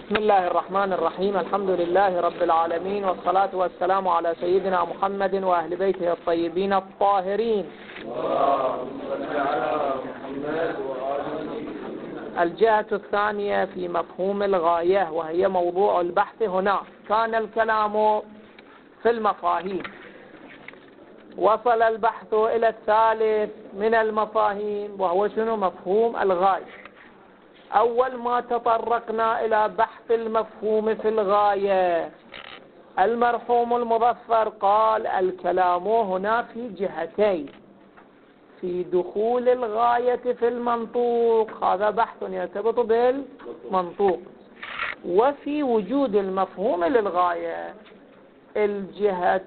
بسم الله الرحمن الرحيم. الحمد لله رب العالمين، والصلاة والسلام على سيدنا محمد وأهل بيته الطيبين الطاهرين. الجهة الثانية في مفهوم الغاية، وهي موضوع البحث هنا. كان الكلام في المفاهيم، وصل البحث إلى الثالث من المفاهيم، وهو شنو؟ مفهوم الغاية. أول ما تطرقنا إلى بحث المفهوم في الغاية، المرحوم المظفر قال الكلام هنا في جهتين: في دخول الغاية في المنطوق، هذا بحث يرتبط بالمنطوق، وفي وجود المفهوم للغاية. الجهة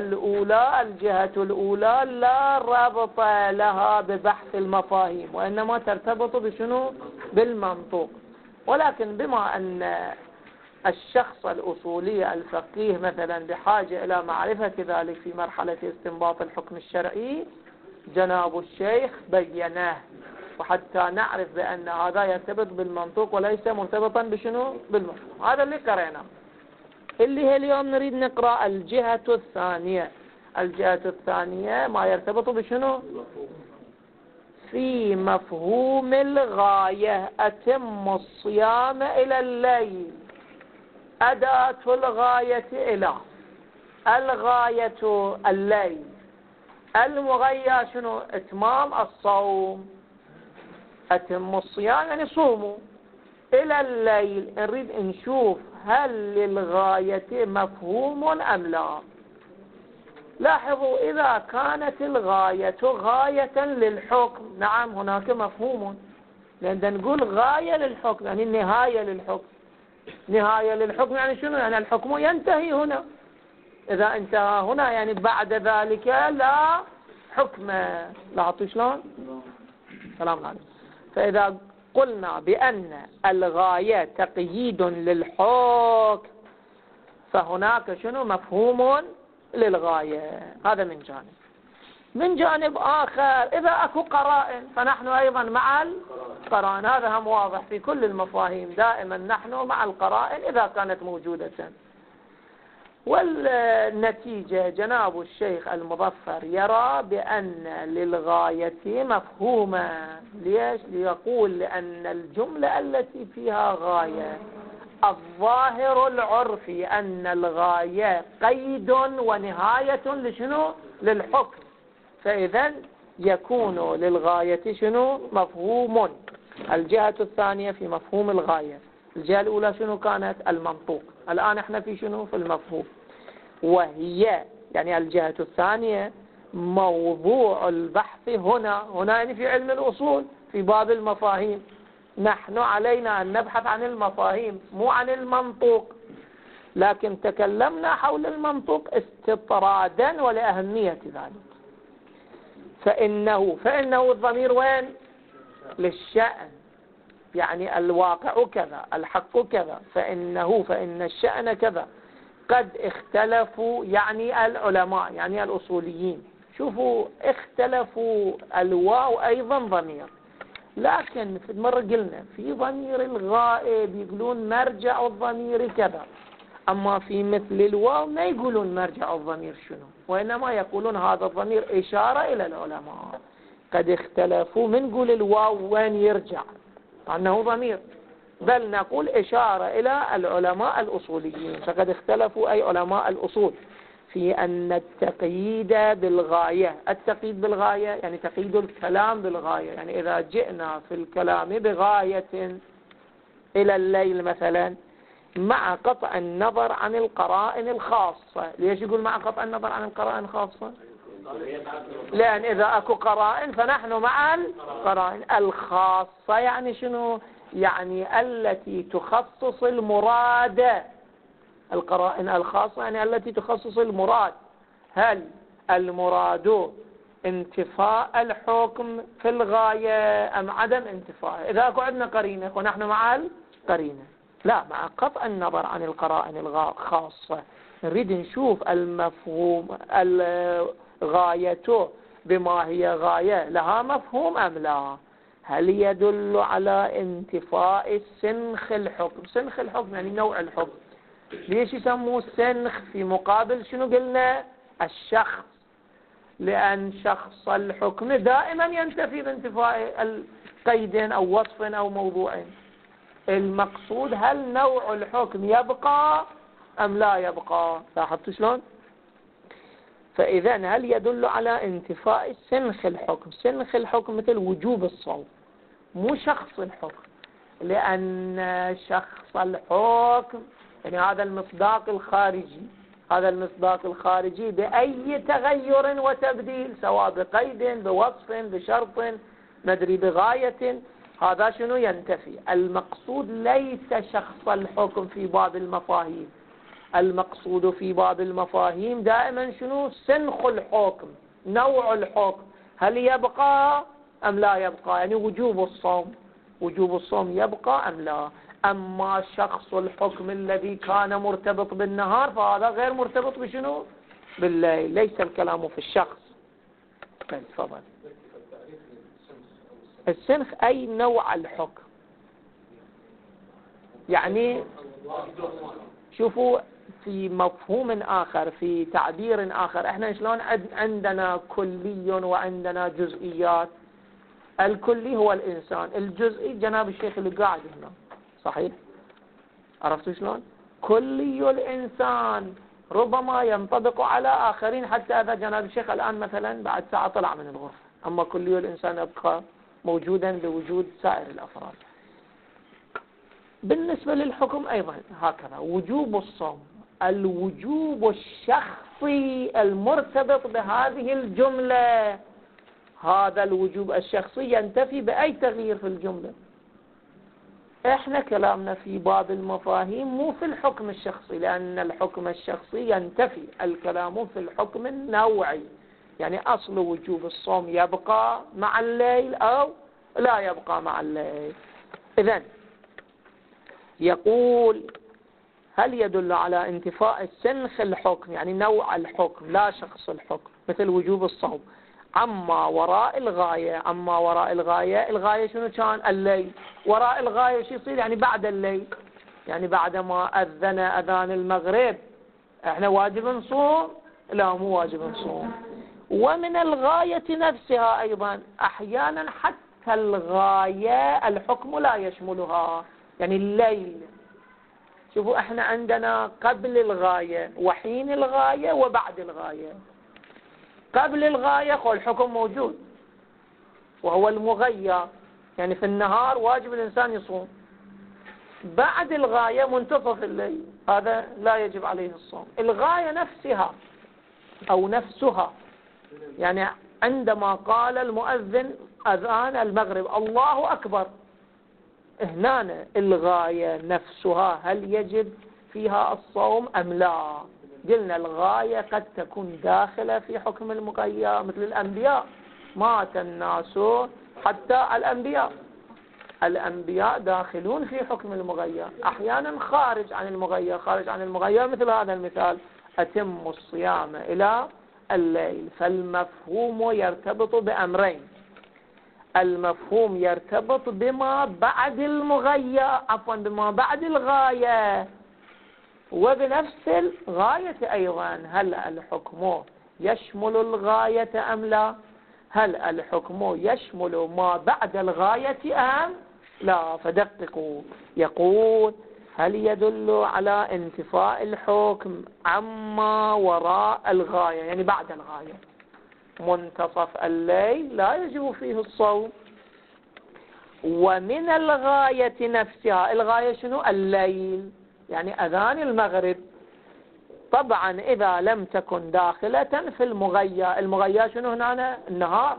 الأولى لا ربط لها ببحث المفاهيم، وإنما ترتبط بشنو؟ بالمنطوق. ولكن بما أن الشخص الأصولي الفقيه مثلا بحاجة إلى معرفة ذلك في مرحلة استنباط الحكم الشرعي، جناب الشيخ بيناه، وحتى نعرف بأن هذا يرتبط بالمنطوق وليس مرتبطا بشنو؟ بالمفهوم. هذا اللي قرأناه. اللي هي اليوم نريد نقرأ الجهة الثانية. الجهة الثانية ما يرتبط بشنو؟ في مفهوم الغاية: أتم الصيام إلى الليل. أداة الغاية إلى الغاية الليل، المغاية شنو؟ إتمام الصوم. أتم الصيام يعني صوموا. إلى الليل نريد نشوف هل للغاية مفهوم أم لا. لاحظوا، إذا كانت الغاية غاية للحكم، نعم هناك مفهوم، لأن نقول غاية للحكم يعني النهاية للحكم. نهاية للحكم يعني شنو؟ يعني الحكم ينتهي هنا. إذا انتهى هنا يعني بعد ذلك لا حكم. لاحظتوا شلون؟ سلام عليكم. فإذا قلنا بأن الغاية تقييد للحكم، فهناك شنو؟ مفهوم للغاية. هذا من جانب. من جانب آخر، إذا أكو قرائن فنحن أيضا مع القرائن. هذا هم واضح في كل المفاهيم، دائما نحن مع القرائن إذا كانت موجودة. والنتيجة جناب الشيخ المظفر يرى بأن للغاية مفهوما. ليش؟ ليقول لأن الجملة التي فيها غاية الظاهر العرفي أن الغاية قيد ونهاية لشنو؟ للحكم. فإذا يكون للغاية شنو؟ مفهوم. الجهة الثانية في مفهوم الغاية. الجهة الأولى شنو كانت؟ المنطوق. الآن احنا في شنو؟ في المفهوم. وهي يعني الجهة الثانية موضوع البحث هنا يعني في علم الأصول في باب المفاهيم. نحن علينا أن نبحث عن المفاهيم مو عن المنطوق، لكن تكلمنا حول المنطوق استطرادا ولأهمية ذلك. فإنه الضمير وين؟ للشأن، يعني الواقع كذا، الحق كذا، فإن الشأن كذا. قد اختلفوا يعني العلماء يعني الأصوليين، شوفوا اختلفوا. الواو أيضا ضمير، لكن في مرة قلنا في ضمير الغائب يقولون مرجع الضمير كذا، أما في مثل الواو ما يقولون مرجع الضمير شنو، وإنما يقولون هذا الضمير إشارة إلى العلماء. قد اختلفوا، من نقول الواو وين يرجع أنه ضمير، بل نقول إشارة إلى العلماء الأصوليين. فقد اختلفوا أي علماء الأصول في أن التقييد بالغاية. التقييد بالغاية يعني تقييد الكلام بالغاية، يعني إذا جئنا في الكلام بغاية إلى الليل مثلا مع قطع النظر عن القرائن الخاصة. ليش يقول مع قطع النظر عن القرائن الخاصة؟ لأن إذا أكو قرائن فنحن مع القرائن الخاصة. يعني شنو؟ يعني التي تخصص المراد. القرائن الخاصة يعني التي تخصص المراد. هل المراد انتفاء الحكم في الغاية أم عدم انتفاء؟ إذا أكو عندنا قرينة ونحن مع القرينة، لا، مع قطع النظر عن القرائن الخاصة نريد نشوف المفهوم الغاية بما هي غاية لها مفهوم أم لا. هل يدل على انتفاء سنخ الحكم؟ سنخ الحكم يعني نوع الحكم. ليش يسموه سنخ في مقابل شنو قلنا؟ الشخص، لأن شخص الحكم دائما ينتفي بانتفاء القيدين أو وصف أو موضوعين. المقصود هل نوع الحكم يبقى أم لا يبقى؟ لاحظت شلون؟ فإذا هل يدل على انتفاء سنخ الحكم؟ سنخ الحكم مثل وجوب الصوم، مو شخص الحكم، لأن شخص الحكم يعني هذا المصداق الخارجي، هذا المصداق الخارجي بأي تغير وتبديل، سواء بقيد بوصف بشرط مدري بغاية، هذا شنو ينتفي. المقصود ليس شخص الحكم في باب المفاهيم، المقصود في باب المفاهيم دائما شنو؟ سنخ الحكم، نوع الحكم، هل يبقى أم لا يبقى؟ يعني وجوب الصوم، وجوب الصوم يبقى أم لا؟ أما شخص الحكم الذي كان مرتبط بالنهار فهذا غير مرتبط بشنو؟ بالليل، ليس الكلام في الشخص. تفضل. السنخ أي نوع الحكم، يعني شوفوا في مفهوم آخر، في تعبير آخر، احنا شلون عندنا كلي وعندنا جزئيات. الكلي هو الإنسان، الجزئي جناب الشيخ اللي قاعد هنا، صحيح؟ عرفتوا شلون؟ كلي الإنسان ربما ينطبق على آخرين، حتى هذا جناب الشيخ الآن مثلا بعد ساعة طلع من الغرفة، أما كلي الإنسان يبقى موجودا بوجود سائر الأفراد. بالنسبة للحكم أيضا هكذا، وجوب الصوم، الوجوب الشخصي المرتبط بهذه الجملة، هذا الوجوب الشخصي ينتفي بأي تغيير في الجملة. احنا كلامنا في باب المفاهيم مو في الحكم الشخصي، لأن الحكم الشخصي ينتفي، الكلام في الحكم النوعي، يعني أصل وجوب الصوم يبقى مع الليل أو لا يبقى مع الليل. إذن يقول هل يدل على انتفاء سنخ الحكم يعني نوع الحكم لا شخص الحكم مثل وجوب الصوم عما وراء الغاية. عما وراء الغاية، الغاية شنو كان؟ الليل. وراء الغاية شو يصير؟ يعني بعد الليل، يعني بعد ما أذن أذان المغرب احنا واجب نصوم؟ لا مو واجب نصوم. ومن الغاية نفسها أيضا أحيانا حتى الغاية الحكم لا يشملها، يعني الليل. شوفوا احنا عندنا قبل الغاية وحين الغاية وبعد الغاية. قبل الغاية الحكم موجود وهو المغير، يعني في النهار واجب الإنسان يصوم. بعد الغاية منتصف الليل هذا لا يجب عليه الصوم. الغاية نفسها أو نفسها، يعني عندما قال المؤذن أذان المغرب الله أكبر، هنا الغاية نفسها هل يجب فيها الصوم أم لا؟ قلنا الغاية قد تكون داخلة في حكم المغير، مثل الأنبياء مات الناس حتى الأنبياء داخلون في حكم المغير، أحيانا خارج عن المغير، خارج عن المغير مثل هذا المثال أتم الصيام إلى الليل. فالمفهوم يرتبط بأمرين، المفهوم يرتبط بما بعد المغير، عفوا بما بعد الغاية، وبنفس الغاية أيضا. هل الحكم يشمل الغاية أم لا؟ هل الحكم يشمل ما بعد الغاية أم لا؟ فدققوا. يقول هل يدل على انتفاء الحكم عما وراء الغاية يعني بعد الغاية. منتصف الليل لا يجب فيه الصوم. ومن الغاية نفسها، الغاية شنو؟ الليل، يعني أذان المغرب. طبعا إذا لم تكن داخلة في المغير، المغير شنو هنا؟ النهار.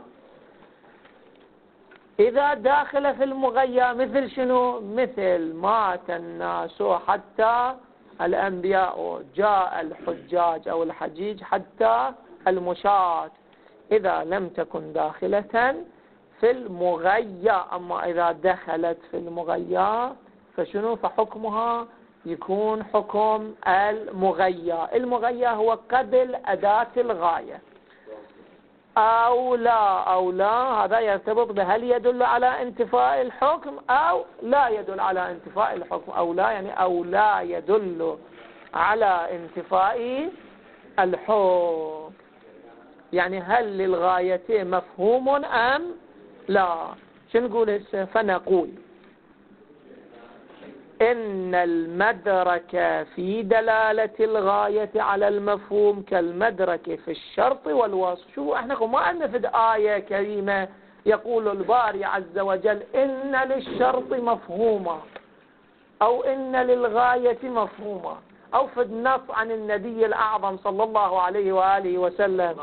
إذا داخل في المغير مثل شنو؟ مثل مات الناس حتى الأنبياء، جاء الحجاج أو الحجيج حتى المشاة. إذا لم تكن داخلة في المغير، أما إذا دخلت في المغير فشنو؟ فحكمها يكون حكم المغير. المغير هو قبل أداة الغاية. أو لا هذا يرتبط بهل يدل على انتفاء الحكم أو لا يدل على انتفاء الحكم. أو لا يعني أو لا يدل على انتفاء الحكم، يعني هل للغايتين مفهوم أم لا. شو نقول هسه؟ فنقول إن المدرك في دلالة الغاية على المفهوم كالمدرك في الشرط والوصف. شو احنا ما عندنا في آية كريمة يقول الباري عز وجل إن للشرط مفهوما أو إن للغاية مفهوما، أو في النص عن النبي الأعظم صلى الله عليه وآله وسلم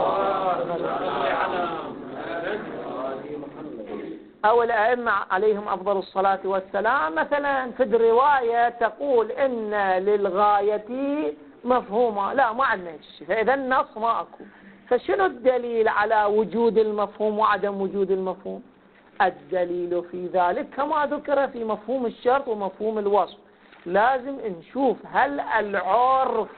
أو الأئمة عليهم أفضل الصلاة والسلام مثلا في الرواية تقول إن للغاية مفهومة. لا ما عندنا شيء، فإذا النص ما أكو. فشنو الدليل على وجود المفهوم وعدم وجود المفهوم؟ الدليل في ذلك كما ذكر في مفهوم الشرط ومفهوم الوصف. لازم نشوف هل العرف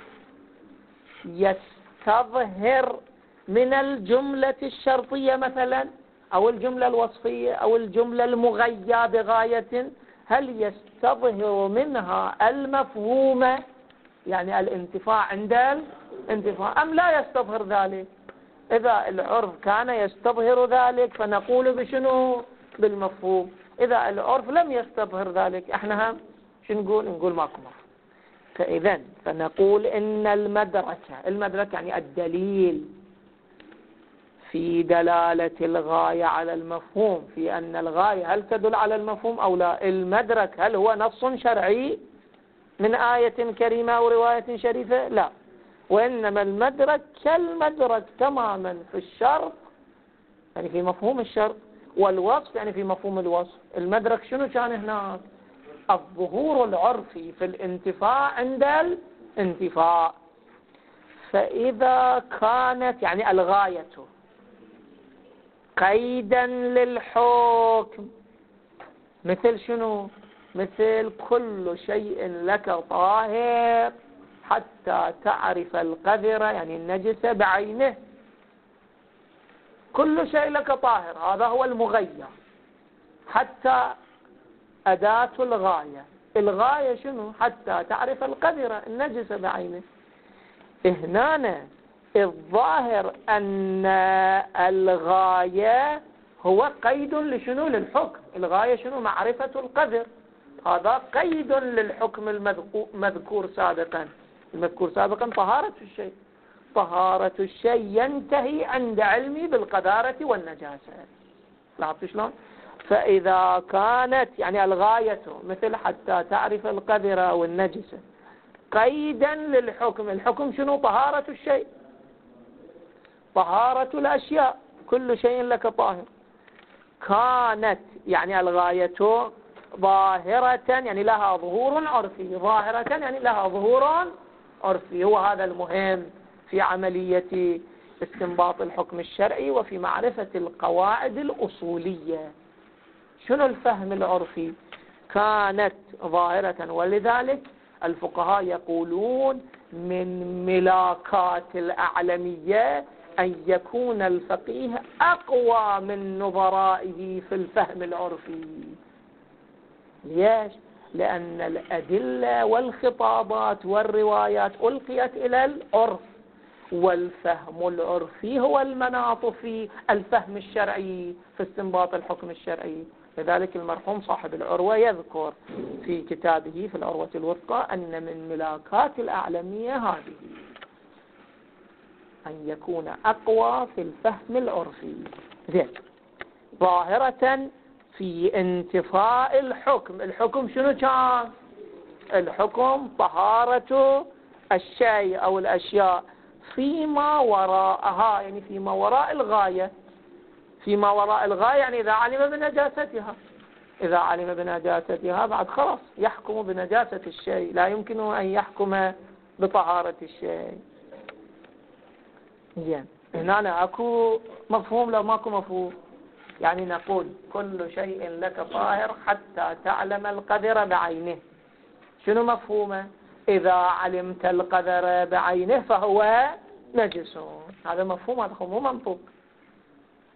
يستظهر من الجملة الشرطية مثلا أو الجملة الوصفية أو الجملة المغية بغاية، هل يستظهر منها المفهوم يعني الانتفاع عند الانتفاع أم لا يستظهر ذلك؟ إذا العرف كان يستظهر ذلك فنقول بشنو؟ بالمفهوم. إذا العرف لم يستظهر ذلك احنا هم شو نقول ماكو مفهوم. فإذا فنقول إن المدرك يعني الدليل في دلالة الغاية على المفهوم، في أن الغاية هل تدل على المفهوم أو لا. المدرك هل هو نص شرعي من آية كريمة أو رواية شريفة؟ لا، وإنما المدرك كالمدرك تماما في الشرط يعني في مفهوم الشرط، والوصف يعني في مفهوم الوصف. المدرك شنو كان هناك؟ الظهور العرفي في الانتفاع عند الانتفاع. فإذا كانت يعني الغاية قيدا للحكم مثل شنو؟ مثل كل شيء لك طاهر حتى تعرف القذر يعني النجس بعينه. كل شيء لك طاهر هذا هو المغير، حتى أداة الغاية. الغاية شنو؟ حتى تعرف القذر النجس بعينه. هنا الظاهر أن الغاية هو قيد لشنو؟ للحكم. الغاية شنو؟ معرفة القدر. هذا قيد للحكم المذكور سابقا. المذكور سابقا طهارة الشيء. طهارة الشيء ينتهي عند علمي بالقذارة والنجاسة. لاحظت شلون؟ فإذا كانت يعني الغاية مثل حتى تعرف القذر والنجسة قيدا للحكم. الحكم شنو؟ طهارة الشيء، طهارة الأشياء، كل شيء لك طاهر. كانت يعني الغاية ظاهرة يعني لها ظهور عرفي، ظاهرة يعني لها ظهور عرفي. هو هذا المهم في عملية استنباط الحكم الشرعي وفي معرفة القواعد الأصولية. شنو الفهم العرفي؟ كانت ظاهرة، ولذلك الفقهاء يقولون من ملاكات الأعلمية أن يكون الفقيه أقوى من نظرائه في الفهم العرفي. ليش؟ لأن الأدلة والخطابات والروايات ألقيت إلى العرف، والفهم العرفي هو المناط في الفهم الشرعي في استنباط الحكم الشرعي. لذلك المرحوم صاحب العروة يذكر في كتابه في العروة الوثقى أن من ملاكات الأعلمية هذه أن يكون أقوى في الفهم العرفي. زين، ظاهرة في انتفاء الحكم. الحكم شنو كان؟ الحكم طهارة الشيء أو الأشياء فيما وراءها، يعني فيما وراء الغاية. فيما وراء الغاية يعني إذا علم بنجاستها. إذا علم بنجاستها بعد خلاص يحكم بنجاسة الشيء، لا يمكن أن يحكم بطهارة الشيء. زين، هنا أكو مفهوم لو ماكو مفهوم؟ يعني نقول كل شيء لك طاهر حتى تعلم القدر بعينه. شنو مفهومه؟ إذا علمت القدر بعينه فهو نجس. هذا مفهوم، هذا مو منطوق.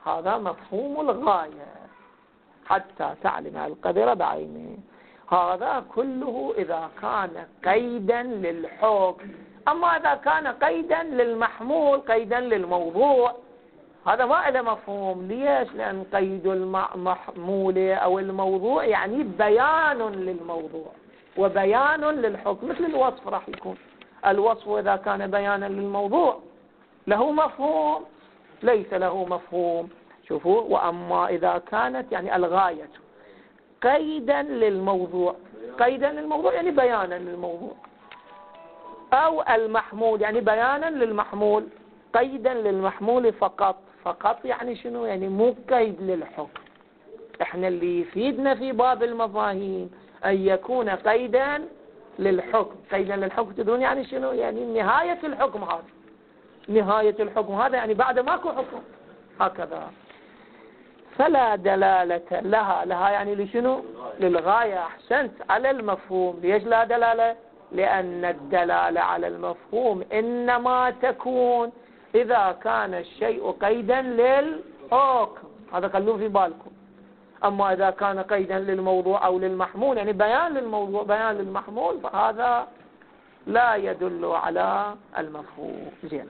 هذا مفهوم الغاية، حتى تعلم القدر بعينه. هذا كله إذا كان قيدا للحكم. أما إذا كان قيدا للمحمول، قيدا للموضوع، هذا ما له مفهوم. ليش؟ لأن قيد المحمول أو الموضوع يعني بيان للموضوع وبيان للحكم، مثل الوصف راح يكون. الوصف إذا كان بيانا للموضوع له مفهوم، ليس له مفهوم. شوفوا، وأما إذا كانت يعني الغاية قيدا للموضوع، قيدا للموضوع يعني بيانا للموضوع، أو المحمول يعني بيانا للمحمول، قيدا للمحمول فقط. فقط يعني شنو؟ يعني مو قيد للحكم. احنا اللي يفيدنا في باب المفاهيم أن يكون قيدا للحكم. قيدا للحكم تدرون يعني شنو؟ يعني نهاية الحكم هذا، نهاية الحكم هذا يعني بعد ماكو حكم، هكذا. فلا دلالة لها يعني لشنو؟ للغاية. أحسنت، على المفهوم. ليش لا دلالة؟ لأن الدلالة على المفهوم إنما تكون إذا كان الشيء قيدا للحكم. هذا خلوه في بالكم. أما إذا كان قيدا للموضوع أو للمحمول يعني بيان للموضوع بيان للمحمول، فهذا لا يدل على المفهوم. زين،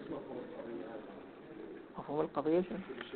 مفهوم القضية شنو؟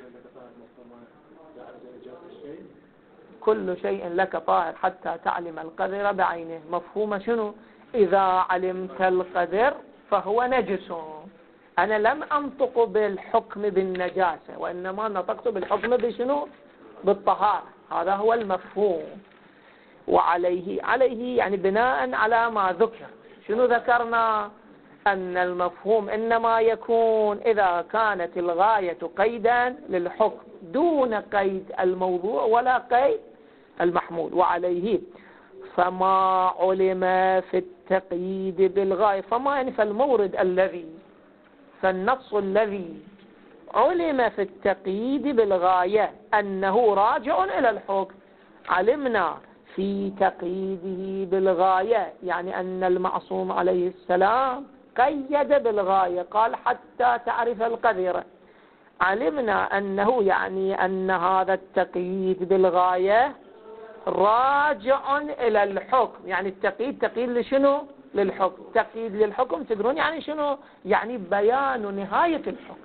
كل شيء لك طاهر حتى تعلم القدر بعينه. مفهوم شنو؟ إذا علمت القدر فهو نجس. أنا لم أنطق بالحكم بالنجاسة، وإنما نطقت بالحكم بشنو؟ بالطهارة. هذا هو المفهوم. وعليه يعني بناء على ما ذكر. شنو ذكرنا؟ أن المفهوم إنما يكون إذا كانت الغاية قيدا للحكم دون قيد الموضوع ولا قيد المحمول. وعليه فما علم في التقييد بالغاية، فما يعني فالمورد الذي، فالنص الذي علم في التقييد بالغاية أنه راجع إلى الحكم. علمنا في تقييده بالغاية يعني أن المعصوم عليه السلام قيد بالغاية، قال حتى تعرف القدر. علمنا أنه يعني أن هذا التقييد بالغاية راجع إلى الحكم. يعني التقييد تقييد لشنو؟ للحكم. تقييد للحكم تدرون يعني شنو؟ يعني بيان نهاية الحكم.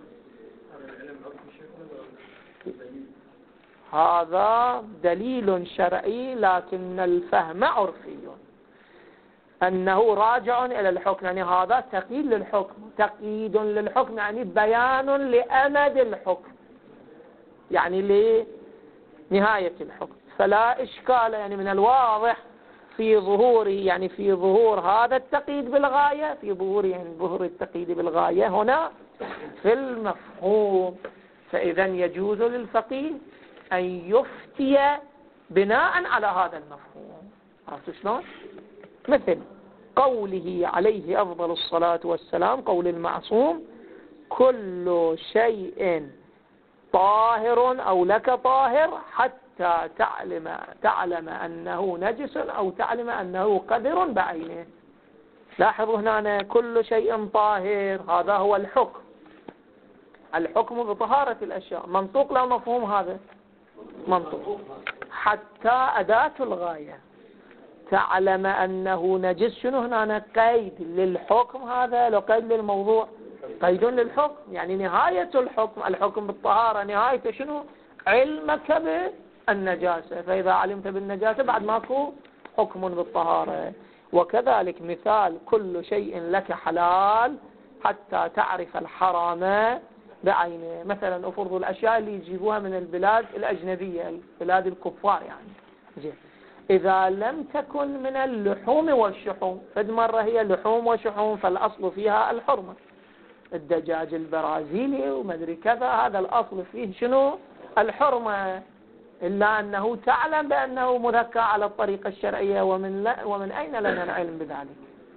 هذا دليل شرعي لكن الفهم عرفي. أنه راجع إلى الحكم يعني هذا تقييد للحكم. تقييد للحكم يعني بيان لأمد الحكم، يعني لنهاية الحكم. فلا إشكال يعني من الواضح في ظهوره، يعني في ظهور هذا التقييد بالغاية، في ظهور يعني ظهور التقييد بالغاية هنا في المفهوم. فإذا يجوز للفقيه أن يفتي بناء على هذا المفهوم. عرفتوا شلون؟ مثل قوله عليه أفضل الصلاة والسلام، قول المعصوم: كل شيء طاهر أو لك طاهر حتى تعلم أنه نجس أو تعلم أنه قدر بعينه. لاحظوا هنا كل شيء طاهر، هذا هو الحكم. الحكم بطهارة الأشياء. منطوق لا مفهوم؟ هذا منطوق. حتى أداة الغاية تعلم أنه نجس. شنو هنا؟ قيد للحكم. هذا لو قيد للموضوع قيد للحكم، يعني نهاية الحكم. الحكم بالطهارة نهايته شنو؟ علمك بالنجاسة. فإذا علمت بالنجاسة بعد ماكو حكم بالطهارة. وكذلك مثال كل شيء لك حلال حتى تعرف الحرام بعينه. مثلا أفرض الأشياء اللي يجيبوها من البلاد الأجنبية، البلاد الكفار يعني. زين، إذا لم تكن من اللحوم والشحوم، فد مرة هي لحوم وشحوم فالأصل فيها الحرمة. الدجاج البرازيلي ومدري كذا، هذا الأصل فيه شنو؟ الحرمة. إلا أنه تعلم بأنه مذكى على الطريقة الشرعية، ومن أين لنا العلم بذلك؟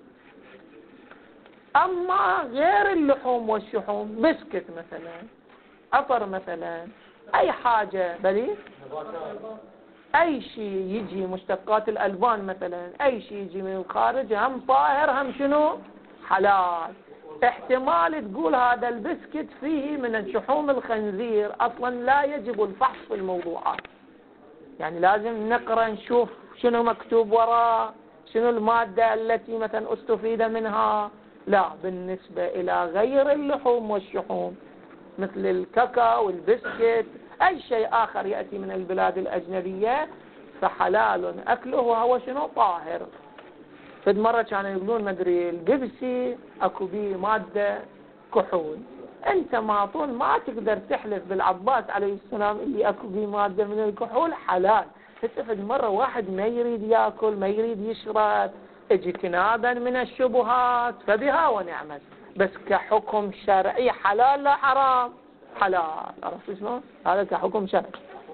أما غير اللحوم والشحوم، بسكت مثلا، عطر مثلا، أي حاجة بلي أي شيء يجي مشتقات الألبان مثلا، أي شيء يجي من الخارج هم طاهر هم شنو؟ حلال. احتمال تقول هذا البسكت فيه من شحوم الخنزير، أصلا لا يجب الفحص في الموضوعات، يعني لازم نقرأ نشوف شنو مكتوب وراء، شنو المادة التي مثلا استفيد منها. لا، بالنسبة إلى غير اللحوم والشحوم مثل الكاكاو والبسكت أي شيء آخر يأتي من البلاد الأجنبية فحلال أكله وهو شنو طاهر. فد مرة كانوا يقولون مدري البيبسي أكو بيه مادة كحول، أنت معطون ما تقدر تحلف بالعباس عليه السلام اللي أكو بيه مادة من الكحول حلال. فد مرة واحد ما يريد يأكل ما يريد يشرب اجتنابا من الشبهات فبها ونعمت، بس كحكم شرعي حلال لا حرام، حلال. عرفت شلون؟ هذا كحكم شرعي.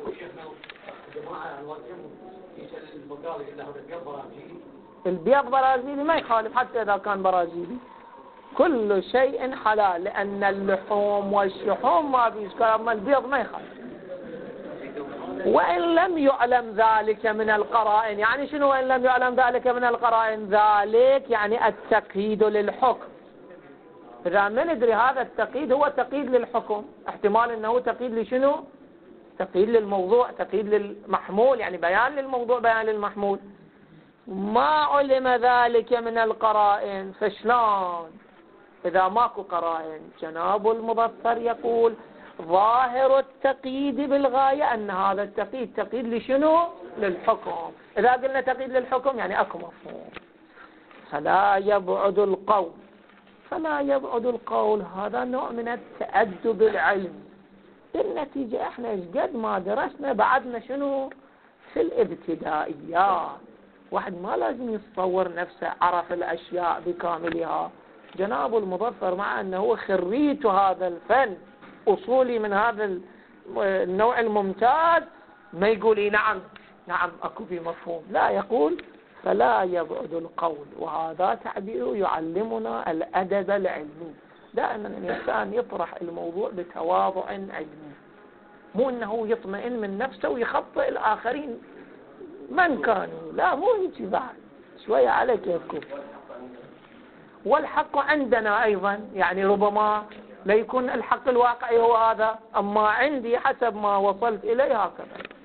البيض برازيلي ما يخالف حتى إذا كان برازيلي، كل شيء حلال لأن اللحوم والشحوم ما بيشكل، أما البيض ما يخالف. وإن لم يعلم ذلك من القرائن، يعني شنو وإن لم يعلم ذلك من القرائن؟ ذلك يعني التقييد للحكم. إذا ما ندري هذا التقييد هو تقييد للحكم، احتمال أنه تقييد لشنو؟ تقييد للموضوع، تقييد للمحمول، يعني بيان للموضوع بيان للمحمول. ما علم ذلك من القرائن فشلون؟ إذا ماكو قرائن جناب المظفر يقول ظاهر التقييد بالغاية أن هذا التقييد تقييد لشنو؟ للحكم. إذا قلنا تقييد للحكم يعني أكو مفهوم. فلا يبعد القول، فلا يبعد القول هذا نوع من التأدب العلمي. بالنتيجة احنا قد ما درسنا بعدنا شنو في الابتدائيات، واحد ما لازم يتصور نفسه عرف الأشياء بكاملها. جناب المظفر مع أنه هو خريج هذا الفن أصولي من هذا النوع الممتاز ما يقول إيه نعم أكو في مفهوم، لا، يقول فلا يبعد القول. وهذا تعبير يعلمنا الأدب العلمي، دائما الإنسان يطرح الموضوع بتواضع علمي، مو أنه يطمئن من نفسه ويخطئ الآخرين من كانوا، لا، مو هيك بعد، شوية على كيفكم. والحق عندنا أيضا، يعني ربما لا يكون الحق الواقعي هو هذا، أما عندي حسب ما وصلت إليه هكذا.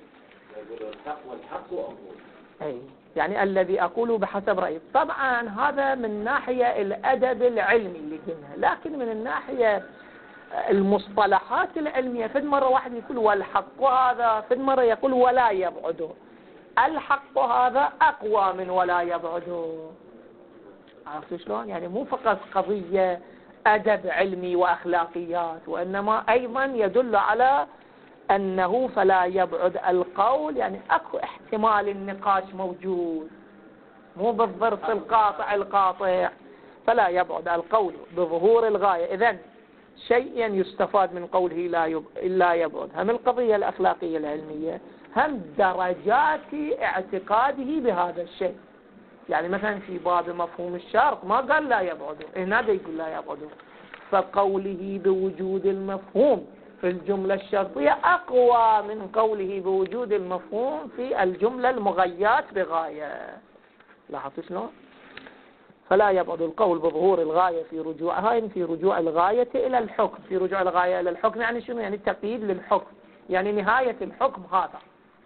أي يعني الذي أقوله بحسب رأيي. طبعا هذا من ناحية الأدب العلمي اللي قلنا، لكن من الناحية المصطلحات العلمية فد مرة واحد يقول والحق هذا، فد مرة يقول ولا يبعده. الحق هذا أقوى من ولا يبعده. عرفت شلون؟ يعني مو فقط قضية أدب علمي وأخلاقيات، وإنما أيضا يدل على أنه فلا يبعد القول، يعني أكو احتمال النقاش موجود، مو بالظرف القاطع. فلا يبعد القول بظهور الغاية. إذن شيئا يستفاد من قوله لا يبعد، هم القضية الأخلاقية العلمية، هم درجات اعتقاده بهذا الشيء. يعني مثلا في باب مفهوم الشرط ما قال لا يبعده، هنا يقول لا يبعده، فقوله بوجود المفهوم في الجملة الشرطية أقوى من قوله بوجود المفهوم في الجملة المغيات بغاية. لاحظت شلون؟ فلا يبعد القول بظهور الغاية في رجوعها، في رجوع الغاية إلى الحكم، في رجوع الغاية إلى الحكم يعني شنو؟ يعني تقييد للحكم، يعني نهاية الحكم هذا.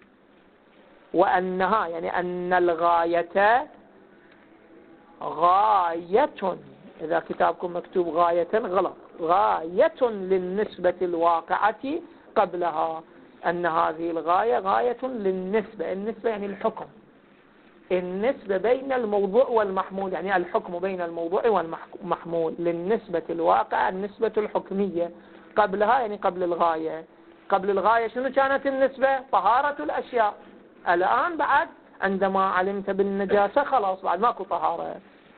وأنها يعني أن الغاية غاية، إذا كتابكم مكتوب غاية غلط، غاية للنسبة الواقعة قبلها، أن هذه الغاية غاية للنسبة، النسبة يعني الحكم، النسبة بين الموضوع والمحمول، يعني الحكم بين الموضوع والمحمول، للنسبة الواقعة النسبة الحكمية قبلها، يعني قبل الغاية. قبل الغاية شنو كانت النسبة؟ طهارة الأشياء. الآن بعد عندما علمت بالنجاسة خلاص بعد ماكو طهارة.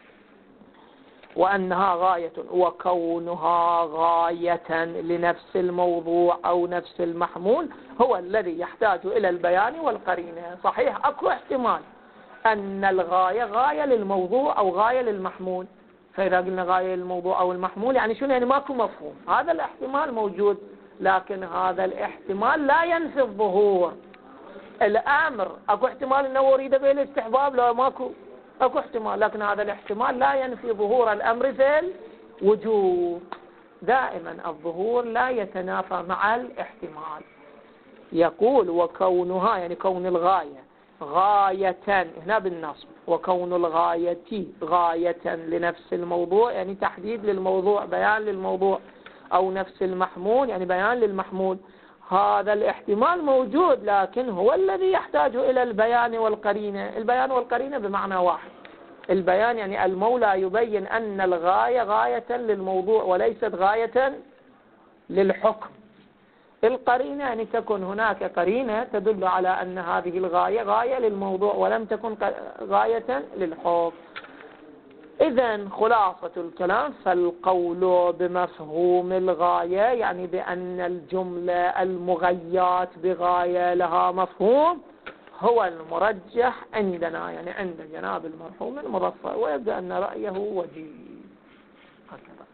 وأنها غاية، وكونها غاية لنفس الموضوع أو نفس المحمول هو الذي يحتاج إلى البيان والقرينة. صحيح أكو احتمال أن الغاية غاية للموضوع أو غاية للمحمول، فإذا قلنا غاية للموضوع أو المحمول يعني شنو؟ يعني ماكو مفهوم، هذا الاحتمال موجود، لكن هذا الاحتمال لا ينفي الظهور. الأمر أكو احتمال أنه أريد به الاستحباب، لو ماكو أكو احتمال، لكن هذا الاحتمال لا ينفي ظهور الأمر في وجود. دائما الظهور لا يتنافى مع الاحتمال. يقول وكونها يعني كون الغاية غاية هنا بالنصب، وكون الغاية غاية لنفس الموضوع يعني تحديد للموضوع، بيان للموضوع، أو نفس المحمول يعني بيان للمحمول. هذا الاحتمال موجود، لكن هو الذي يحتاج إلى البيان والقرينة. البيان والقرينة بمعنى واحد. البيان يعني المولى يبين أن الغاية غاية للموضوع وليست غاية للحكم. القرينة يعني تكون هناك قرينة تدل على أن هذه الغاية غاية للموضوع ولم تكن غاية للحكم. إذن خلاصة الكلام، فالقول بمفهوم الغاية يعني بأن الجملة المغيات بغاية لها مفهوم هو المرجح عندنا، يعني عند جناب المرحوم المظفر، ويبدأ أن رأيه وجيه. هكذا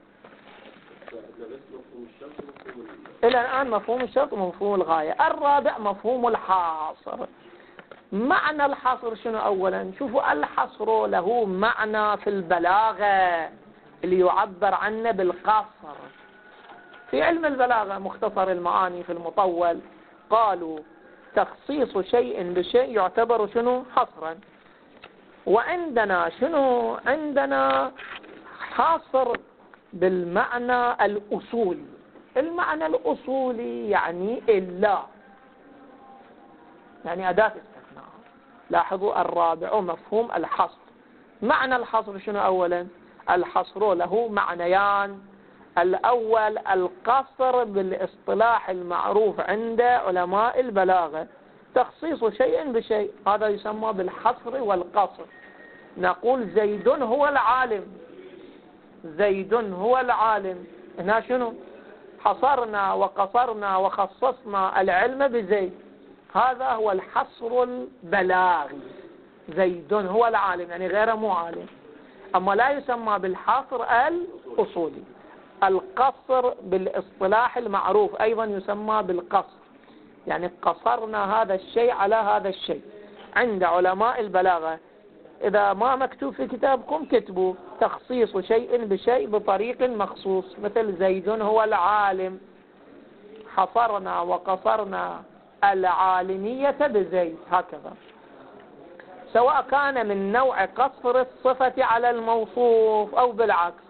إلى الآن مفهوم الشرط ومفهوم الغاية. الرابع مفهوم الحاصر. معنى الحصر شنو؟ أولا شوفوا، الحصر له معنى في البلاغة اللي يعبر عنه بالقصر. في علم البلاغة مختصر المعاني في المطول قالوا تخصيص شيء بشيء يعتبر شنو؟ حصرا. وعندنا شنو؟ عندنا حاصر بالمعنى الأصولي. المعنى الأصولي يعني إلا، يعني أداة استثناء. لاحظوا الرابع مفهوم الحصر. معنى الحصر شنو؟ أولا الحصر له معنيان. الأول القصر بالاصطلاح المعروف عند علماء البلاغة، تخصيص شيء بشيء، هذا يسمى بالحصر والقصر. نقول زيد هو العالم، زيد هو العالم. هنا شنو؟ حصرنا وقصرنا وخصصنا العلم بزيد، هذا هو الحصر البلاغي. زيد هو العالم يعني غير مو عالم. أما لا يسمى بالحصر الأصولي. القصر بالاصطلاح المعروف أيضا يسمى بالقصر، يعني قصرنا هذا الشيء على هذا الشيء. عند علماء البلاغة إذا ما مكتوب في كتابكم كتبوا تخصيص شيء بشيء بطريق مخصوص، مثل زيد هو العالم، حصرنا وقصرنا العالمية بزيد، هكذا. سواء كان من نوع قصر الصفة على الموصوف أو بالعكس،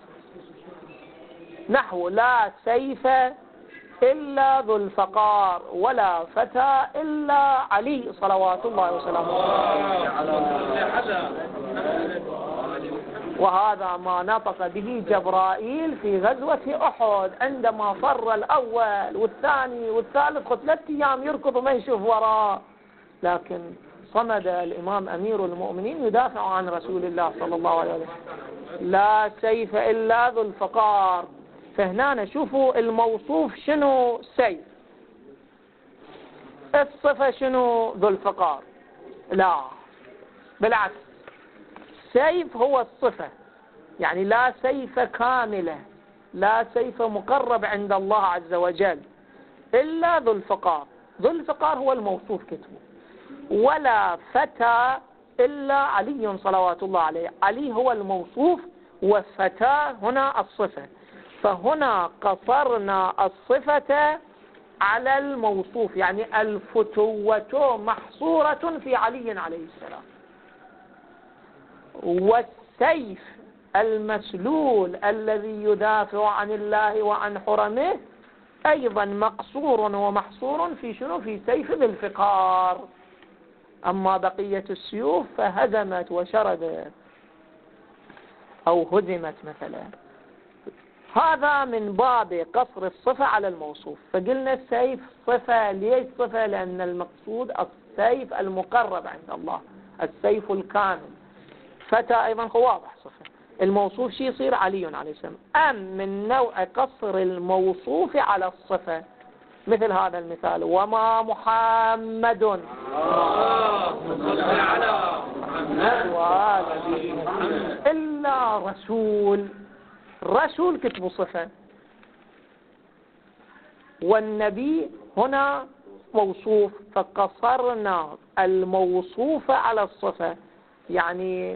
نحو لا سيف إلا ذو الفقار ولا فتى إلا علي صلوات الله وسلامه عليه. وهذا ما نطق به جبرائيل في غزوة أحد عندما فر الأول والثاني والثالث 3 أيام يركض وما يشوف وراه، لكن صمد الإمام أمير المؤمنين يدافع عن رسول الله صلى الله عليه وسلم. لا سيف إلا ذو الفقار. فهنا نشوفوا الموصوف شنو؟ سيف. الصفة شنو؟ ذو الفقار. لا، بالعكس، سيف هو الصفة، يعني لا سيف كاملة، لا سيف مقرب عند الله عز وجل إلا ذو الفقار. ذو الفقار هو الموصوف كتبه. ولا فتى إلا علي صلوات الله عليه. علي هو الموصوف والفتى هنا الصفة. فهنا قصرنا الصفة على الموصوف، يعني الفتوة محصورة في علي عليه السلام. والسيف المسلول الذي يدافع عن الله وعن حرمه أيضا مقصور ومحصور في شنو؟ في سيف ذي الفقار. أما بقية السيوف فهزمت وشردت أو هزمت مثلا. هذا من باب قصر الصفة على الموصوف. فقلنا السيف صفة. ليش صفة؟ لأن المقصود السيف المقرب عند الله، السيف الكامل. فتى أيضا هو واضح صفة. الموصوف شي يصير علي عليه السلام. أم من نوع قصر الموصوف على الصفة، مثل هذا المثال: وما محمد إلا رسول. رسول كتب صفة، والنبي هنا موصوف، فقصرنا الموصوف على الصفة. يعني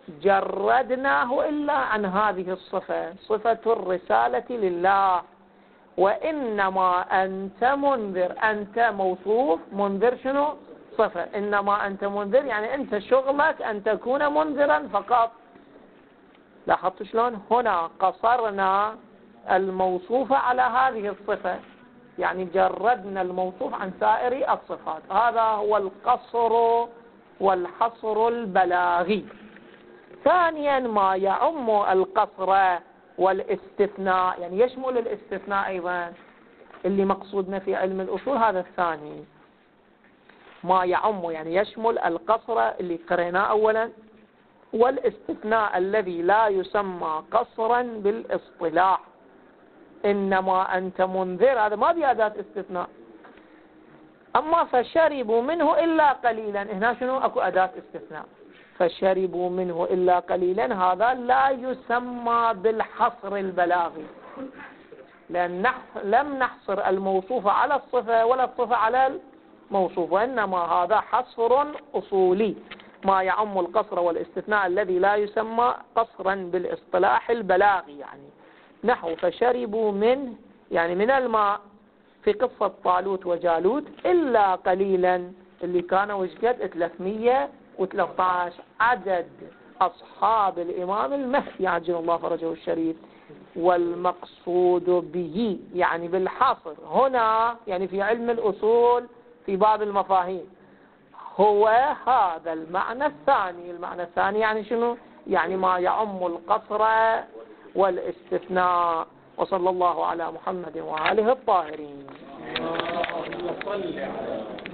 جردناه إلا عن هذه الصفة، صفة الرسالة لله. وإنما أنت منذر، أنت موصوف، منذر شنو؟ صفة. إنما أنت منذر يعني أنت شغلك أن تكون منذرا فقط. لاحظت شلون؟ هنا قصرنا الموصوف على هذه الصفة، يعني جردنا الموصوف عن سائر الصفات. هذا هو القصر والحصر البلاغي. ثانيا ما يعم القصر والاستثناء، يعني يشمل الاستثناء أيضا اللي مقصودنا في علم الأصول. هذا الثاني ما يعم، يعني يشمل القصر اللي قريناه أولا، والاستثناء الذي لا يسمى قصرا بالاصطلاح. إنما أنت منذر هذا ما بأداة استثناء. أما فشربوا منه إلا قليلا، هنا شنو؟ أكو أداة استثناء. فشربوا منه إلا قليلا هذا لا يسمى بالحصر البلاغي، لأن لم نحصر الموصوف على الصفة ولا الصفة على الموصوف، وإنما هذا حصر أصولي. ما يعم القصر والاستثناء الذي لا يسمى قصرا بالاصطلاح البلاغي، يعني نحو فشربوا منه يعني من الماء في قصة طالوت وجالوت إلا قليلا، اللي كانوا وجد 313 عدد أصحاب الإمام المهدي عجل الله فرجه الشريف. والمقصود به يعني بالحصر هنا، يعني في علم الأصول في باب المفاهيم، هو هذا المعنى الثاني. المعنى الثاني يعني شنو؟ يعني ما يعم القصر والاستثناء. وصلى الله على محمد وآله الطاهرين.